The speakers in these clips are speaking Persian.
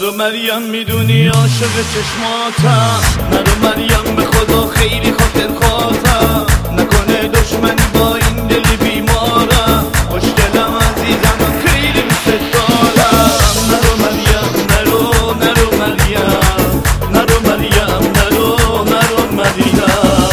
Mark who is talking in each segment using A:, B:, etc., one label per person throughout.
A: نرو مریم میدونی عاشق چشماتم، نرو مریم به خدا خیلی خاطر خواهتم، نکنه دشمنی با این دل بیمارم، خوشگلم عزیزم خیلی دوست دارم. نرو مریم نرو مریم، نرو مریم نرو مریم.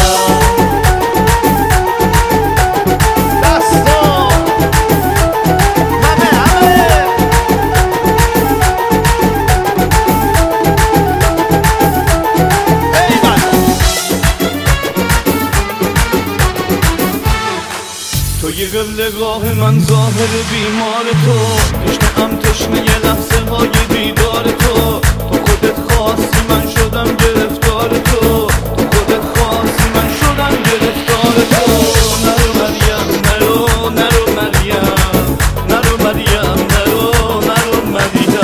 A: توی قبلگاه من ظاهر بیمار تو، تشنه‌ام تشنه یه لحظه های دیدار تو، تو خودت خواستی من شدم گرفتار تو، تو خودت خواستی من شدم گرفتار تو. نرو مریم نرو مریم، نرو مریم نرو مریم.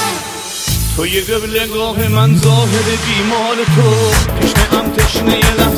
A: توی قبلگاه من ظاهر بیمار تو، تشنه‌ام تشنه یه